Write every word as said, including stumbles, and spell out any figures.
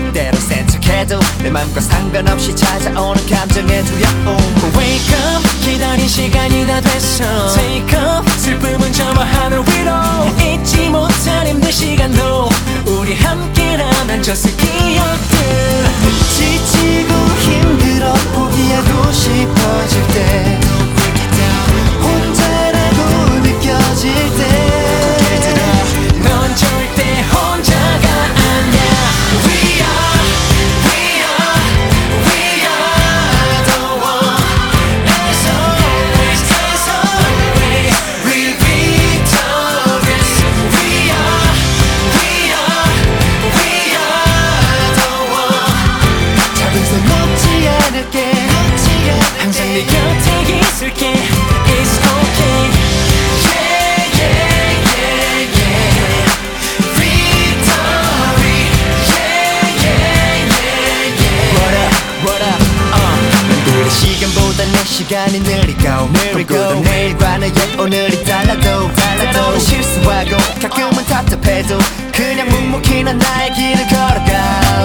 때로 센 척해도 내 맘과 상관없이 찾아오는 감정의 두려움. Wake up 기다린 시간이 다 됐어. Take up 슬픔은 저마 하늘 위로. 잊지 못한 힘든 시간도 우리 함께라면 졌을 기억들. 지치고 힘들어 포기하고 싶어질 때 혼자라고 느껴질 때 넌 절대 혼자가 아니야. We are, we are, we are the one. As always, as always, we're victorious. We are, we are, we are the one. 잡은 손 놓지 않을게 항상 네 곁에 있을게. It's okay. Yeah, yeah, yeah, yeah. Victory. Yeah, yeah, yeah, yeah. What up, what up, uh. 우리 시간보다 내 시간이 느리고 느리고 내일과는 옛 오늘이 달라도 달라도 실수하고 가끔은 답답해도 그냥 묵묵히 난 나의 길을 걸어가.